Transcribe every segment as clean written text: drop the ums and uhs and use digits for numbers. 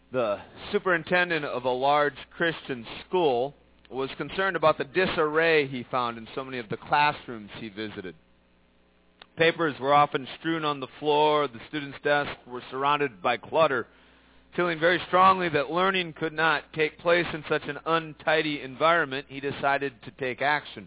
The superintendent of a large Christian school was concerned about the disarray he found in so many of the classrooms he visited. Papers were often strewn on the floor. The students' desks were surrounded by clutter. Feeling very strongly that learning could not take place in such an untidy environment, he decided to take action.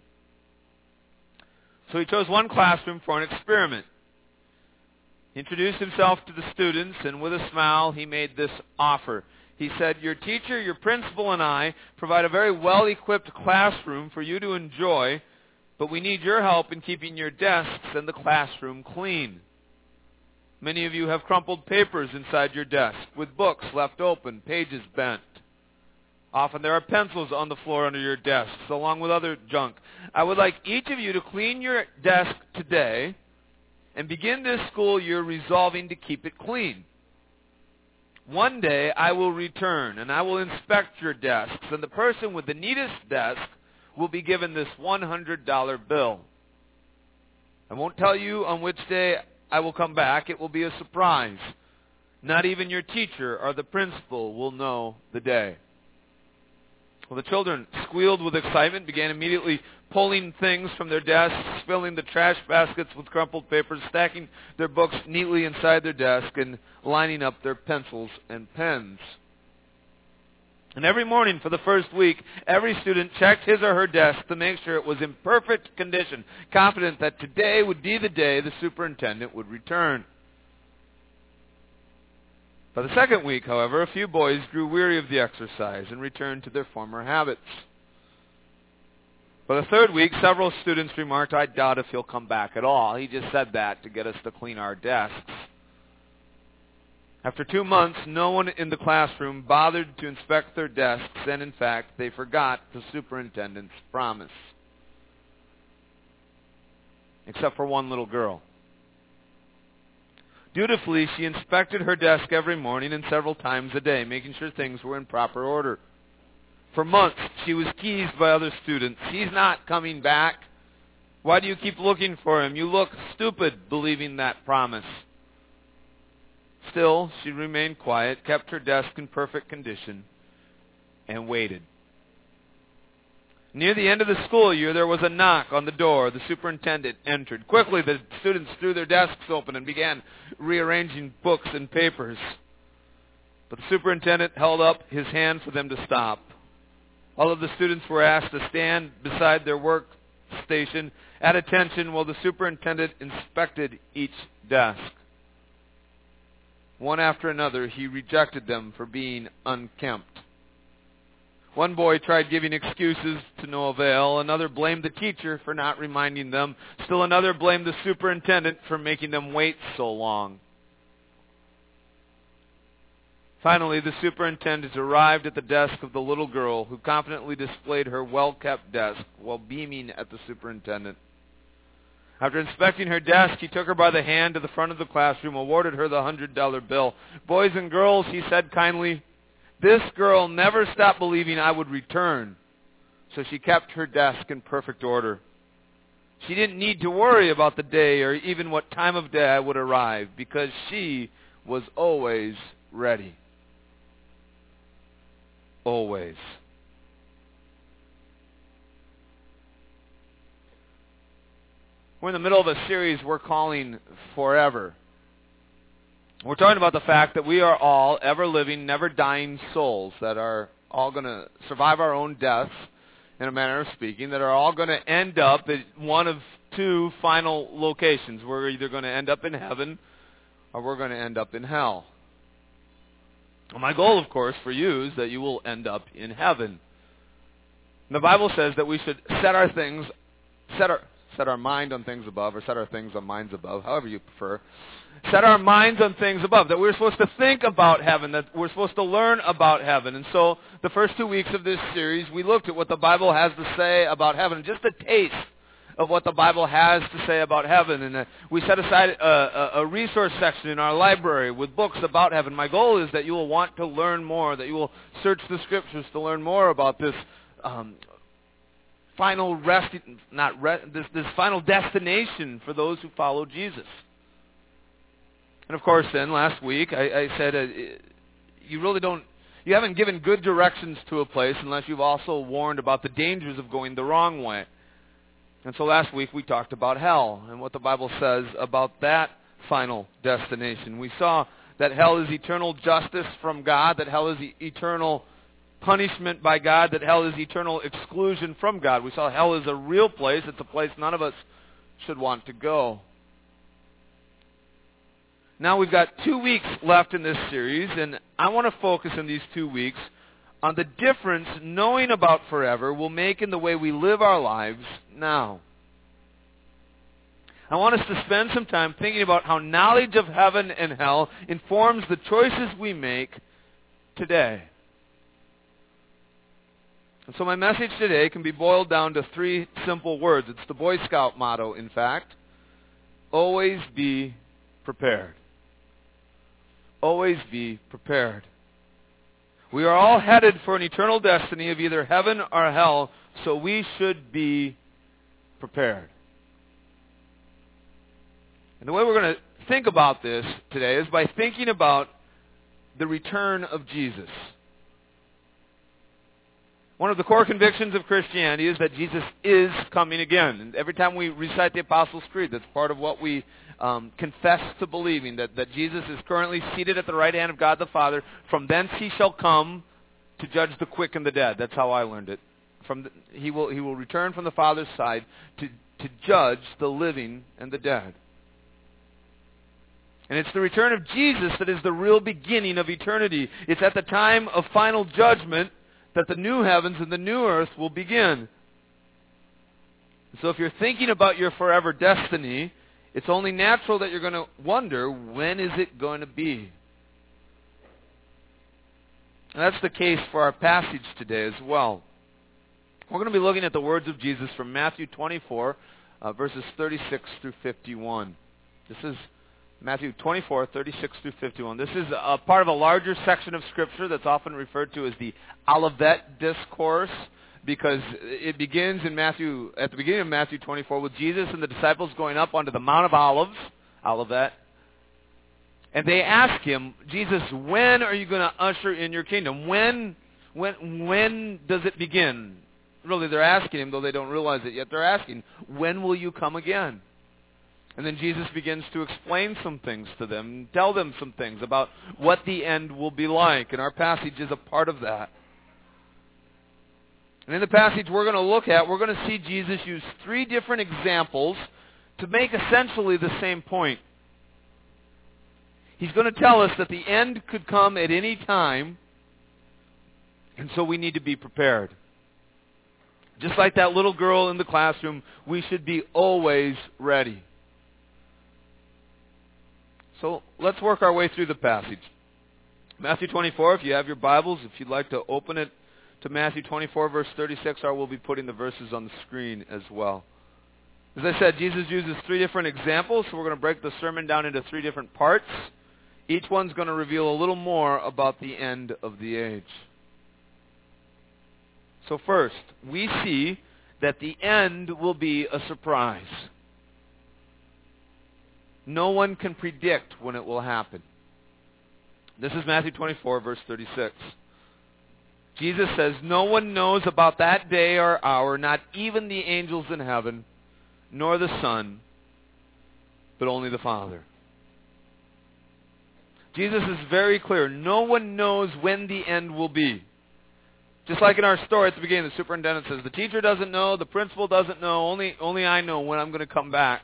So he chose one classroom for an experiment. He introduced himself to the students, and with a smile, he made this offer. He said, "Your teacher, your principal, and I provide a very well-equipped classroom for you to enjoy, but we need your help in keeping your desks and the classroom clean. Many of you have crumpled papers inside your desk, with books left open, pages bent. Often there are pencils on the floor under your desks, along with other junk. I would like each of you to clean your desk today and begin this school year resolving to keep it clean. One day I will return, and I will inspect your desks, and the person with the neatest desk will be given this $100 bill. I won't tell you on which day I will come back. It will be a surprise. Not even your teacher or the principal will know the day." Well, the children squealed with excitement, began immediately pulling things from their desks, filling the trash baskets with crumpled papers, stacking their books neatly inside their desk, and lining up their pencils and pens. And every morning for the first week, every student checked his or her desk to make sure it was in perfect condition, confident that today would be the day the superintendent would return. By the second week, however, a few boys grew weary of the exercise and returned to their former habits. By the third week, several students remarked, "I doubt if he'll come back at all. He just said that to get us to clean our desks." After 2 months, no one in the classroom bothered to inspect their desks, and in fact, they forgot the superintendent's promise. Except for one little girl. Dutifully, she inspected her desk every morning and several times a day, making sure things were in proper order. For months, she was teased by other students. "He's not coming back. Why do you keep looking for him? You look stupid believing that promise." Still, she remained quiet, kept her desk in perfect condition, and waited. Near the end of the school year, there was a knock on the door. The superintendent entered. Quickly, the students threw their desks open and began rearranging books and papers. But the superintendent held up his hand for them to stop. All of the students were asked to stand beside their workstation at attention while the superintendent inspected each desk. One after another, he rejected them for being unkempt. One boy tried giving excuses to no avail. Another blamed the teacher for not reminding them. Still another blamed the superintendent for making them wait so long. Finally, the superintendent arrived at the desk of the little girl, who confidently displayed her well-kept desk while beaming at the superintendent. After inspecting her desk, he took her by the hand to the front of the classroom, awarded her the $100 bill. "Boys and girls," he said kindly, "this girl never stopped believing I would return, so she kept her desk in perfect order. She didn't need to worry about the day or even what time of day I would arrive, because she was always ready." Always. We're in the middle of a series we're calling Forever. We're talking about the fact that we are all ever-living, never-dying souls that are all going to survive our own deaths, in a manner of speaking, that are all going to end up at one of two final locations. We're either going to end up in heaven or we're going to end up in hell. Well, my goal, of course, for you is that you will end up in heaven. And the Bible says that we should set our mind on things above, or set our things on minds above, however you prefer. Set our minds on things above, that we're supposed to think about heaven, that we're supposed to learn about heaven. And so the first 2 weeks of this series, we looked at what the Bible has to say about heaven, just a taste of what the Bible has to say about heaven. And we set aside a resource section in our library with books about heaven. My goal is that you will want to learn more, that you will search the Scriptures to learn more about this final this final destination for those who follow Jesus. And of course, then last week I said you really don't you haven't given good directions to a place unless you've also warned about the dangers of going the wrong way. And so last week we talked about hell and what the Bible says about that final destination. We saw that hell is eternal justice from God, that hell is eternal punishment by God, that hell is eternal exclusion from God. We saw hell is a real place. It's a place none of us should want to go. Now we've got 2 weeks left in this series, and I want to focus in these 2 weeks on the difference knowing about forever will make in the way we live our lives now. I want us to spend some time thinking about how knowledge of heaven and hell informs the choices we make today. And so my message today can be boiled down to 3 simple words. It's the Boy Scout motto, in fact. Always be prepared. Always be prepared. We are all headed for an eternal destiny of either heaven or hell, so we should be prepared. And the way we're going to think about this today is by thinking about the return of Jesus. One of the core convictions of Christianity is that Jesus is coming again. And every time we recite the Apostles' Creed, that's part of what we confess to believing, that Jesus is currently seated at the right hand of God the Father. From thence he shall come to judge the quick and the dead. That's how I learned it. He will return from the Father's side to judge the living and the dead. And it's the return of Jesus that is the real beginning of eternity. It's at the time of final judgment that the new heavens and the new earth will begin. So if you're thinking about your forever destiny, it's only natural that you're going to wonder, when is it going to be? And that's the case for our passage today as well. We're going to be looking at the words of Jesus from Matthew 24, verses 36 through 51. This is Matthew 24, 36 through 51. This is a part of a larger section of Scripture that's often referred to as the Olivet Discourse, because it begins at the beginning of Matthew 24 with Jesus and the disciples going up onto the Mount of Olives, Olivet, and they ask him, Jesus, when are you going to usher in your kingdom? When does it begin? Really, they're asking him, though they don't realize it yet. They're asking, when will you come again? And then Jesus begins to explain some things to them, tell them some things about what the end will be like. And our passage is a part of that. And in the passage we're going to look at, we're going to see Jesus use 3 different examples to make essentially the same point. He's going to tell us that the end could come at any time, and so we need to be prepared. Just like that little girl in the classroom, we should be always ready. So let's work our way through the passage. Matthew 24, if you have your Bibles, if you'd like to open it to Matthew 24, verse 36, or we'll be putting the verses on the screen as well. As I said, Jesus uses 3 different examples, so we're going to break the sermon down into 3 different parts. Each one's going to reveal a little more about the end of the age. So first, we see that the end will be a surprise. No one can predict when it will happen. This is Matthew 24, verse 36. Jesus says, no one knows about that day or hour, not even the angels in heaven, nor the Son, but only the Father. Jesus is very clear. No one knows when the end will be. Just like in our story at the beginning, the superintendent says, the teacher doesn't know, the principal doesn't know, only I know when I'm going to come back.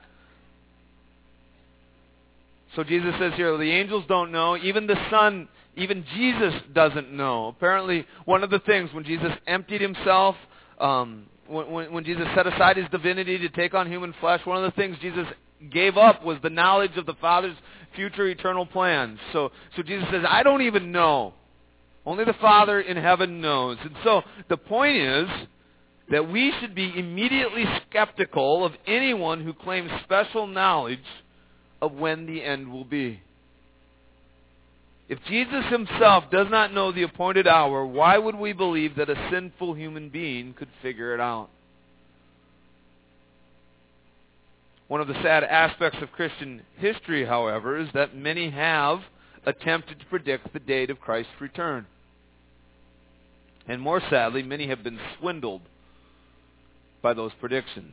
So Jesus says here, the angels don't know, even the Son, even Jesus doesn't know. Apparently, one of the things when Jesus emptied himself, when Jesus set aside his divinity to take on human flesh, one of the things Jesus gave up was the knowledge of the Father's future eternal plans. So Jesus says, I don't even know. Only the Father in heaven knows. And so the point is that we should be immediately skeptical of anyone who claims special knowledge of when the end will be. If Jesus himself does not know the appointed hour, why would we believe that a sinful human being could figure it out? One of the sad aspects of Christian history, however, is that many have attempted to predict the date of Christ's return. And more sadly, many have been swindled by those predictions.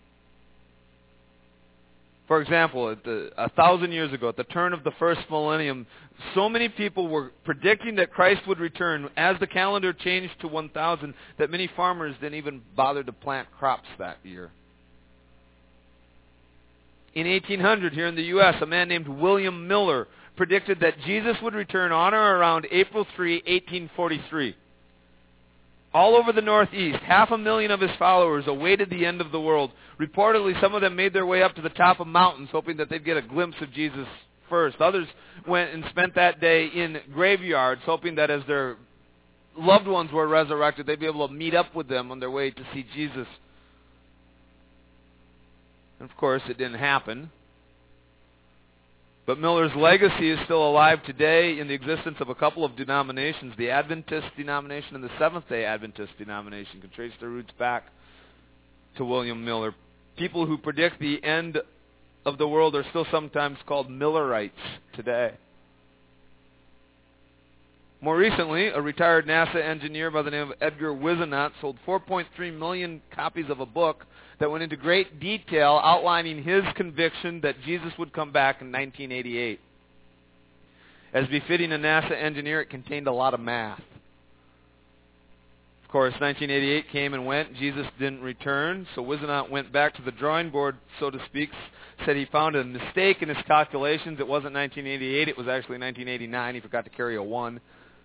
For example, 1,000 years ago, at the turn of the first millennium, so many people were predicting that Christ would return as the calendar changed to 1,000 that many farmers didn't even bother to plant crops that year. In 1800, here in the U.S., a man named William Miller predicted that Jesus would return on or around April 3, 1843. All over the Northeast, 500,000 of his followers awaited the end of the world. Reportedly, some of them made their way up to the top of mountains, hoping that they'd get a glimpse of Jesus first. Others went and spent that day in graveyards, hoping that as their loved ones were resurrected, they'd be able to meet up with them on their way to see Jesus. And of course, it didn't happen. But Miller's legacy is still alive today in the existence of a couple of denominations. The Adventist denomination and the Seventh-day Adventist denomination can trace their roots back to William Miller. People who predict the end of the world are still sometimes called Millerites today. More recently, a retired NASA engineer by the name of Edgar Whisenant sold 4.3 million copies of a book that went into great detail outlining his conviction that Jesus would come back in 1988. As befitting a NASA engineer, it contained a lot of math. Of course, 1988 came and went. Jesus didn't return, so Whisenant went back to the drawing board, so to speak, said he found a mistake in his calculations. It wasn't 1988, it was actually 1989. He forgot to carry a 1.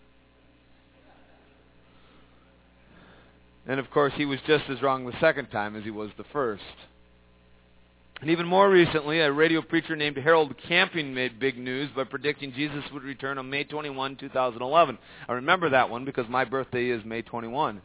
And of course, he was just as wrong the second time as he was the first. And even more recently, a radio preacher named Harold Camping made big news by predicting Jesus would return on May 21, 2011. I remember that one because my birthday is May 21.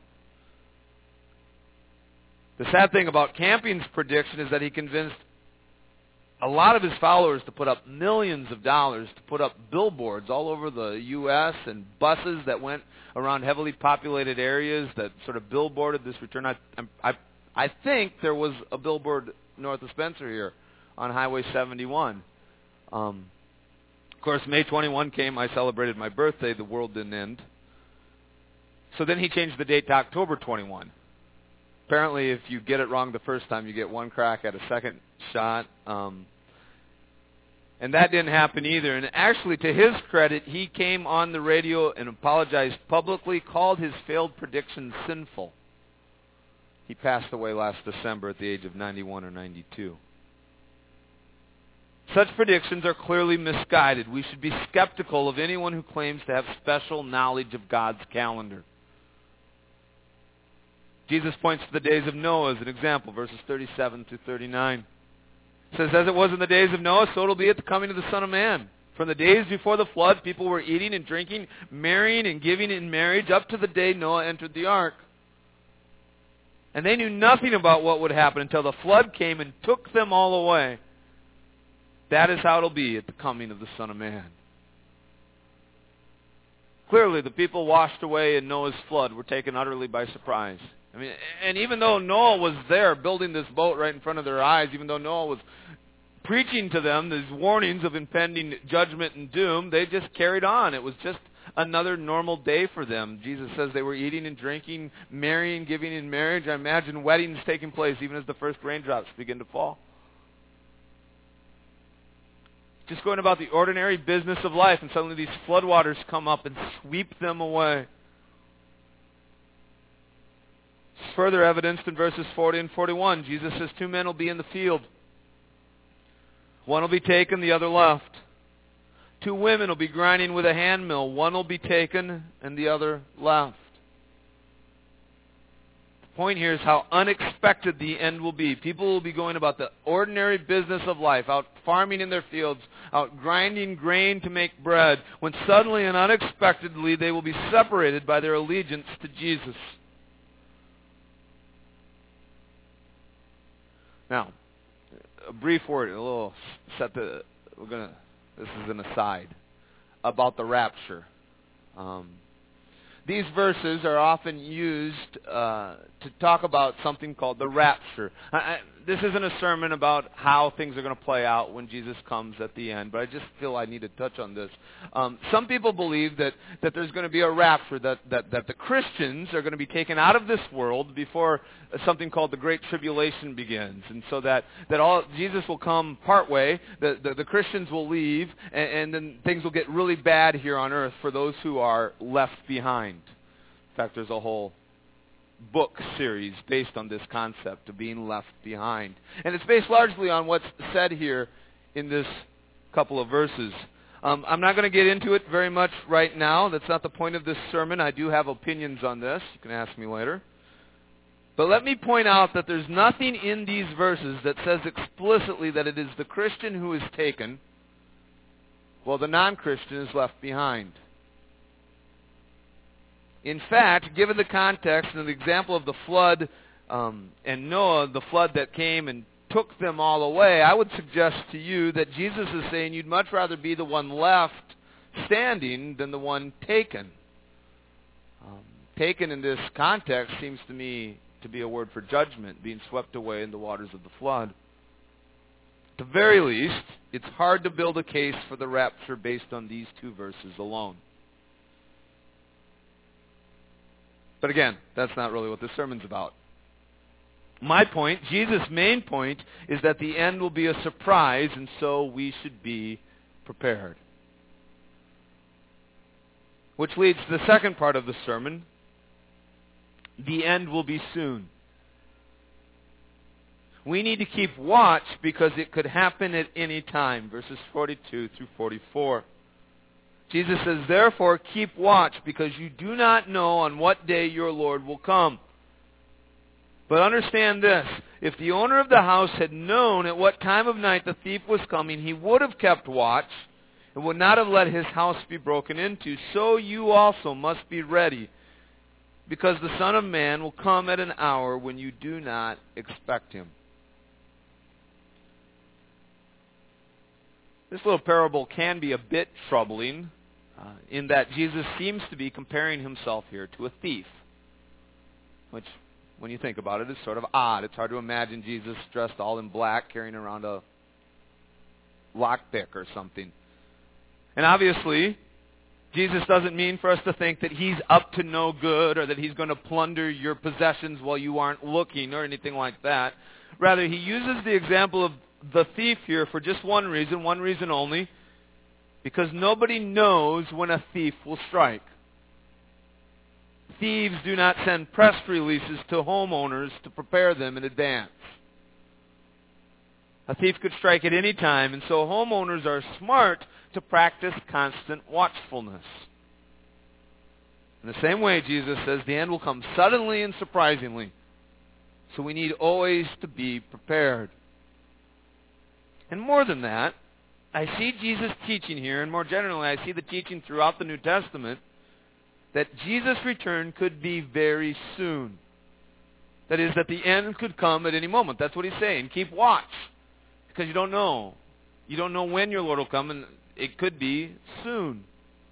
The sad thing about Camping's prediction is that he convinced a lot of his followers to put up millions of dollars to put up billboards all over the U.S. and buses that went around heavily populated areas that sort of billboarded this return. I think there was a billboard north of Spencer here on Highway 71. Of course, May 21 came. I celebrated my birthday. The world didn't end. So then he changed the date to October 21. Apparently, if you get it wrong the first time, you get one crack at a second shot. And that didn't happen either. And actually, to his credit, he came on the radio and apologized publicly, called his failed predictions sinful. He passed away last December at the age of 91 or 92. Such predictions are clearly misguided. We should be skeptical of anyone who claims to have special knowledge of God's calendar. Jesus points to the days of Noah as an example, verses 37 through 39. It says, as it was in the days of Noah, so it'll be at the coming of the Son of Man. From the days before the flood, people were eating and drinking, marrying and giving in marriage, up to the day Noah entered the ark. And they knew nothing about what would happen until the flood came and took them all away. That is how it'll be at the coming of the Son of Man. Clearly, the people washed away in Noah's flood were taken utterly by surprise. I mean, and even though Noah was there building this boat right in front of their eyes, even though Noah was preaching to them these warnings of impending judgment and doom, they just carried on. It was just another normal day for them. Jesus says they were eating and drinking, marrying, giving in marriage. I imagine weddings taking place even as the first raindrops begin to fall. Just going about the ordinary business of life, and suddenly these floodwaters come up and sweep them away. It's further evidenced in verses 40 and 41. Jesus says 2 men will be in the field. One will be taken, the other left. 2 women will be grinding with a hand mill. One will be taken and the other left. The point here is how unexpected the end will be. People will be going about the ordinary business of life, out farming in their fields, out grinding grain to make bread, when suddenly and unexpectedly they will be separated by their allegiance to Jesus. Now, a brief word, this is an aside, about the rapture. These verses are often used to talk about something called the rapture. this isn't a sermon about how things are going to play out when Jesus comes at the end, but I just feel I need to touch on this. Some people believe that there's going to be a rapture, that the Christians are going to be taken out of this world before something called the Great Tribulation begins, and so that Jesus will come partway, the Christians will leave, and then things will get really bad here on earth for those who are left behind. In fact, there's a whole book series based on this concept of being left behind. And it's based largely on what's said here in this couple of verses. I'm not going to get into it very much right now. That's not the point of this sermon. I do have opinions on this. You can ask me later. But let me point out that there's nothing in these verses that says explicitly that it is the Christian who is taken, while the non-Christian is left behind. In fact, given the context and the example of the flood and Noah, the flood that came and took them all away, I would suggest to you that Jesus is saying you'd much rather be the one left standing than the one taken. Taken in this context seems to me to be a word for judgment, being swept away in the waters of the flood. At the very least, it's hard to build a case for the rapture based on these two verses alone. But again, that's not really what this sermon's about. My point, Jesus' main point, is that the end will be a surprise, and so we should be prepared. Which leads to the second part of the sermon. The end will be soon. We need to keep watch because it could happen at any time. Verses 42 through 44. Jesus says, therefore, keep watch, because you do not know on what day your Lord will come. But understand this, if the owner of the house had known at what time of night the thief was coming, he would have kept watch and would not have let his house be broken into. So you also must be ready, because the Son of Man will come at an hour when you do not expect him. This little parable can be a bit troubling, in that Jesus seems to be comparing himself here to a thief, which, when you think about it, is sort of odd. It's hard to imagine Jesus dressed all in black, carrying around a lockpick or something. And obviously, Jesus doesn't mean for us to think that he's up to no good or that he's going to plunder your possessions while you aren't looking or anything like that. Rather, he uses the example of the thief here for just one reason only, because nobody knows when a thief will strike. Thieves do not send press releases to homeowners to prepare them in advance. A thief could strike at any time, and so homeowners are smart to practice constant watchfulness. In the same way, Jesus says, the end will come suddenly and surprisingly, so we need always to be prepared. And more than that, I see Jesus teaching here, and more generally, I see the teaching throughout the New Testament, that Jesus' return could be very soon. That is, that the end could come at any moment. That's what he's saying. Keep watch, because you don't know. You don't know when your Lord will come, and it could be soon.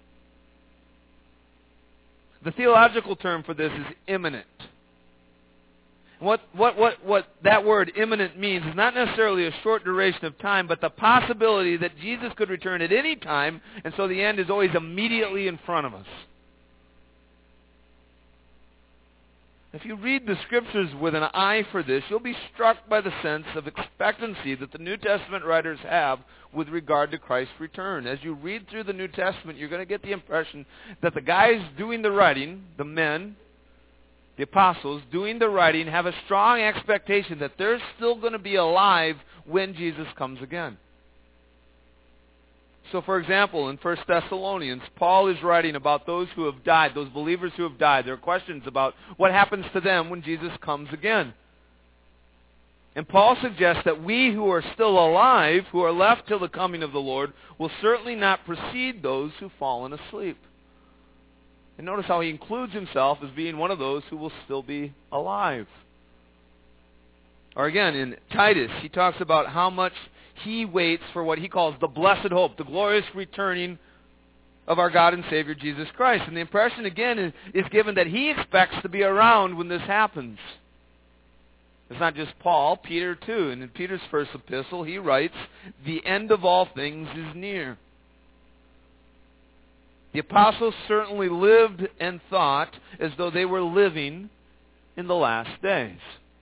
The theological term for this is imminent. What that word imminent means is not necessarily a short duration of time, but the possibility that Jesus could return at any time, and so the end is always immediately in front of us. If you read the Scriptures with an eye for this, you'll be struck by the sense of expectancy that the New Testament writers have with regard to Christ's return. As you read through the New Testament, you're going to get the impression that the guys doing the writing, the men, the apostles doing the writing, have a strong expectation that they're still going to be alive when Jesus comes again. So, for example, in 1 Thessalonians, Paul is writing about those who have died, those believers who have died. There are questions about what happens to them when Jesus comes again. And Paul suggests that we who are still alive, who are left till the coming of the Lord, will certainly not precede those who've fallen asleep. And notice how he includes himself as being one of those who will still be alive. Or again, in Titus, he talks about how much he waits for what he calls the blessed hope, the glorious returning of our God and Savior Jesus Christ. And the impression, again, is given that he expects to be around when this happens. It's not just Paul, Peter too. And in Peter's first epistle, he writes, "The end of all things is near." The apostles certainly lived and thought as though they were living in the last days.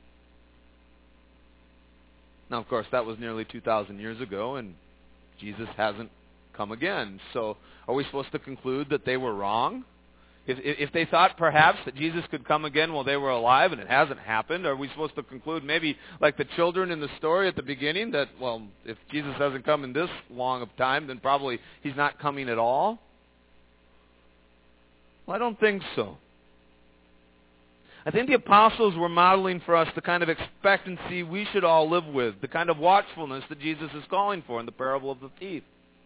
Now, of course, that was nearly 2,000 years ago, and Jesus hasn't come again. So are we supposed to conclude that they were wrong? If they thought perhaps that Jesus could come again while they were alive and it hasn't happened, are we supposed to conclude maybe like the children in the story at the beginning that, well, if Jesus hasn't come in this long of time, then probably he's not coming at all? Well, I don't think so. I think the apostles were modeling for us the kind of expectancy we should all live with, the kind of watchfulness that Jesus is calling for in the parable of the thief.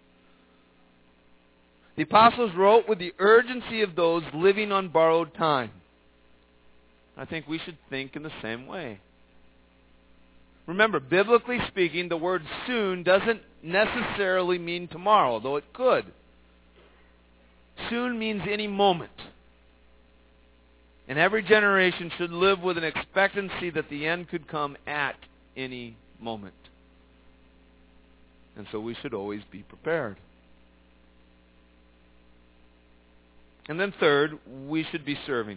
The apostles wrote with the urgency of those living on borrowed time. I think we should think in the same way. Remember, biblically speaking, the word soon doesn't necessarily mean tomorrow, though it could. Soon means any moment. And every generation should live with an expectancy that the end could come at any moment. And so we should always be prepared. And then third, we should be serving.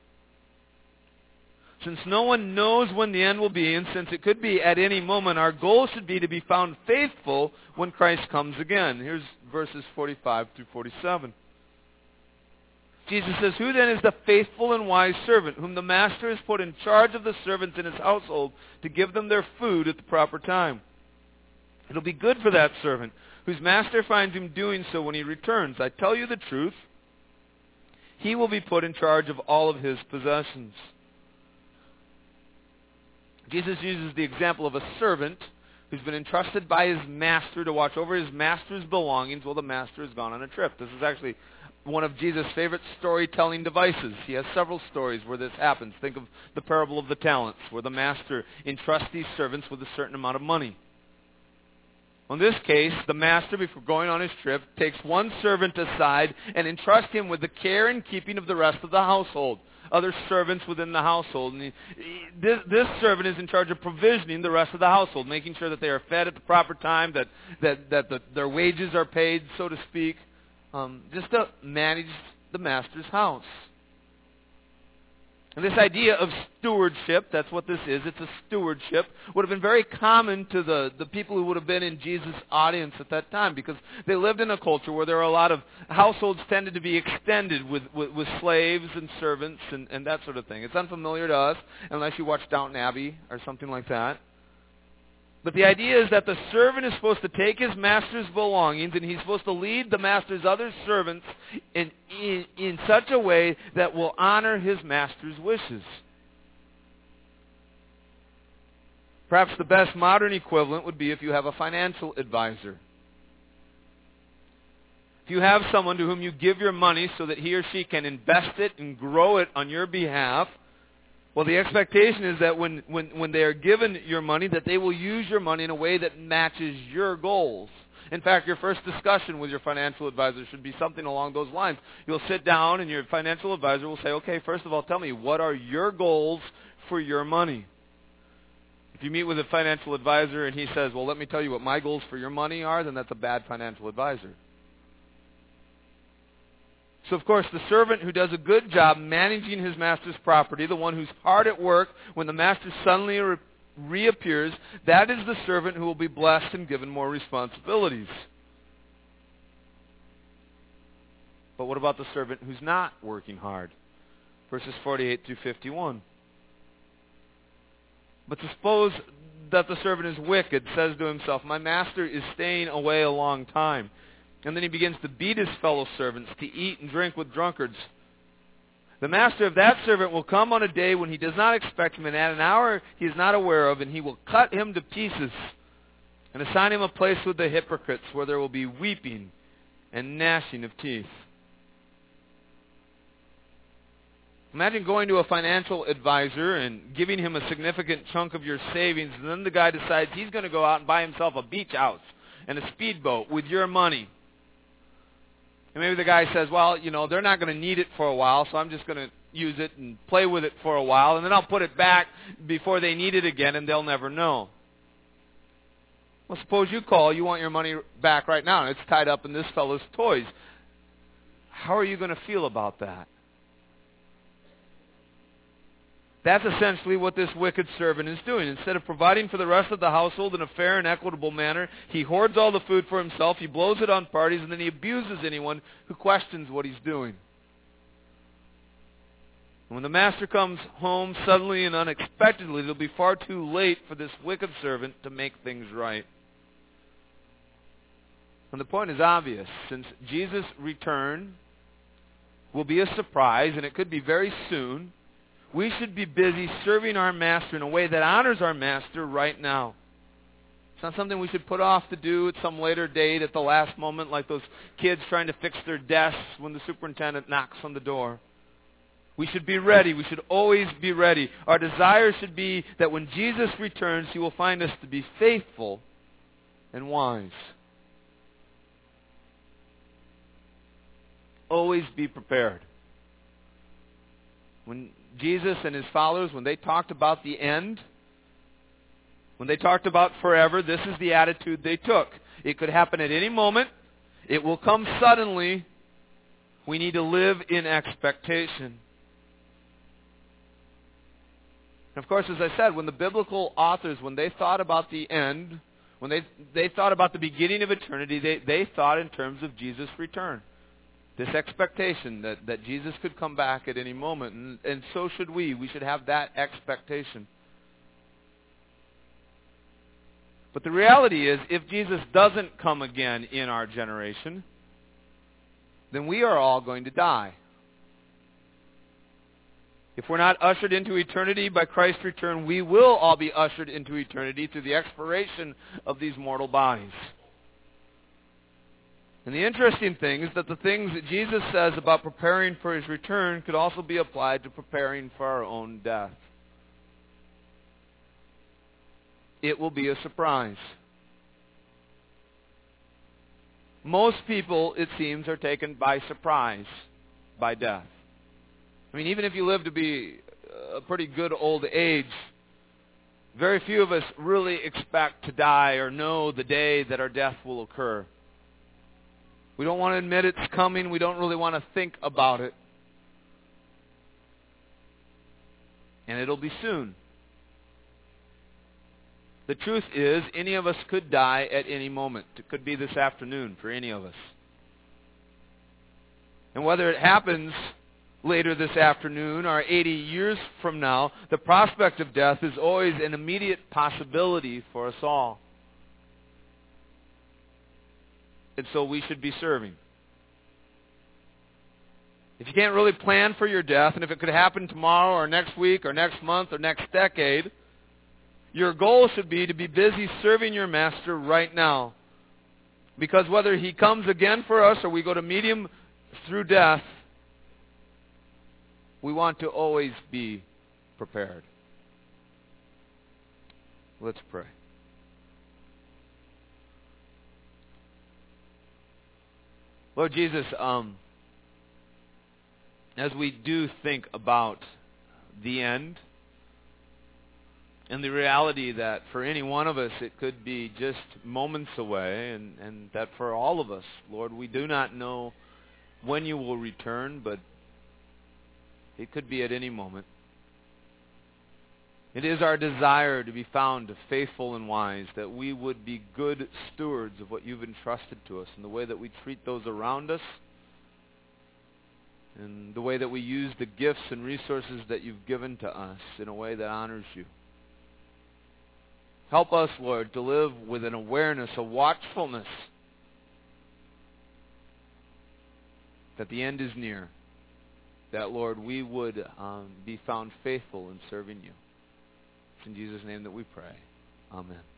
Since no one knows when the end will be, and since it could be at any moment, our goal should be to be found faithful when Christ comes again. Here's verses 45 through 47. Jesus says, "Who then is the faithful and wise servant, whom the master has put in charge of the servants in his household to give them their food at the proper time? It'll be good for that servant, whose master finds him doing so when he returns. I tell you the truth, he will be put in charge of all of his possessions." Jesus uses the example of a servant who's been entrusted by his master to watch over his master's belongings while the master has gone on a trip. This is actually one of Jesus' favorite storytelling devices. He has several stories where this happens. Think of the parable of the talents, where the master entrusts these servants with a certain amount of money. In this case, the master, before going on his trip, takes one servant aside and entrusts him with the care and keeping of the rest of the household, other servants within the household. And this servant is in charge of provisioning the rest of the household, making sure that they are fed at the proper time, that their wages are paid, so to speak, just to manage the master's house. And this idea of stewardship, that's what this is, it's a stewardship, would have been very common to the people who would have been in Jesus' audience at that time, because they lived in a culture where there were a lot of households tended to be extended with slaves and servants and that sort of thing. It's unfamiliar to us unless you watch Downton Abbey or something like that. But the idea is that the servant is supposed to take his master's belongings and he's supposed to lead the master's other servants in such a way that will honor his master's wishes. Perhaps the best modern equivalent would be if you have a financial advisor. If you have someone to whom you give your money so that he or she can invest it and grow it on your behalf, well, the expectation is that when they are given your money, that they will use your money in a way that matches your goals. In fact, your first discussion with your financial advisor should be something along those lines. You'll sit down and your financial advisor will say, okay, first of all, tell me, what are your goals for your money? If you meet with a financial advisor and he says, well, let me tell you what my goals for your money are, then that's a bad financial advisor. So, of course, the servant who does a good job managing his master's property, the one who's hard at work when the master suddenly reappears, that is the servant who will be blessed and given more responsibilities. But what about the servant who's not working hard? Verses 48 through 51. But suppose that the servant is wicked, says to himself, my master is staying away a long time. And then he begins to beat his fellow servants, to eat and drink with drunkards. The master of that servant will come on a day when he does not expect him, and at an hour he is not aware of, and he will cut him to pieces and assign him a place with the hypocrites, where there will be weeping and gnashing of teeth. Imagine going to a financial advisor and giving him a significant chunk of your savings, and then the guy decides he's going to go out and buy himself a beach house and a speedboat with your money. And maybe the guy says, well, they're not going to need it for a while, so I'm just going to use it and play with it for a while, and then I'll put it back before they need it again, and they'll never know. Well, suppose you call, you want your money back right now, and it's tied up in this fellow's toys. How are you going to feel about that? That's essentially what this wicked servant is doing. Instead of providing for the rest of the household in a fair and equitable manner, he hoards all the food for himself, he blows it on parties, and then he abuses anyone who questions what he's doing. And when the master comes home suddenly and unexpectedly, it'll be far too late for this wicked servant to make things right. And the point is obvious. Since Jesus' return will be a surprise, and it could be very soon, we should be busy serving our master in a way that honors our master right now. It's not something we should put off to do at some later date at the last moment, like those kids trying to fix their desks when the superintendent knocks on the door. We should be ready. We should always be ready. Our desire should be that when Jesus returns, he will find us to be faithful and wise. Always be prepared. When Jesus and his followers, when they talked about the end, when they talked about forever, this is the attitude they took. It could happen at any moment. It will come suddenly. We need to live in expectation. And of course, as I said, when the biblical authors, when they thought about the end, when they thought about the beginning of eternity, they thought in terms of Jesus' return. This expectation that Jesus could come back at any moment. And so should we. We should have that expectation. But the reality is, if Jesus doesn't come again in our generation, then we are all going to die. If we're not ushered into eternity by Christ's return, we will all be ushered into eternity through the expiration of these mortal bodies. And the interesting thing is that the things that Jesus says about preparing for his return could also be applied to preparing for our own death. It will be a surprise. Most people, it seems, are taken by surprise by death. I mean, even if you live to be a pretty good old age, very few of us really expect to die or know the day that our death will occur. We don't want to admit it's coming. We don't really want to think about it. And it'll be soon. The truth is, any of us could die at any moment. It could be this afternoon for any of us. And whether it happens later this afternoon or 80 years from now, the prospect of death is always an immediate possibility for us all. And so we should be serving. If you can't really plan for your death, and if it could happen tomorrow or next week or next month or next decade, your goal should be to be busy serving your master right now. Because whether he comes again for us or we go to meet him through death, we want to always be prepared. Let's pray. Lord Jesus, as we do think about the end and the reality that for any one of us it could be just moments away, and that for all of us, Lord, we do not know when you will return, but it could be at any moment. It is our desire to be found faithful and wise, that we would be good stewards of what you've entrusted to us in the way that we treat those around us, and the way that we use the gifts and resources that you've given to us in a way that honors you. Help us, Lord, to live with an awareness, a watchfulness that the end is near, that, Lord, we would be found faithful in serving you. It's in Jesus' name that we pray. Amen.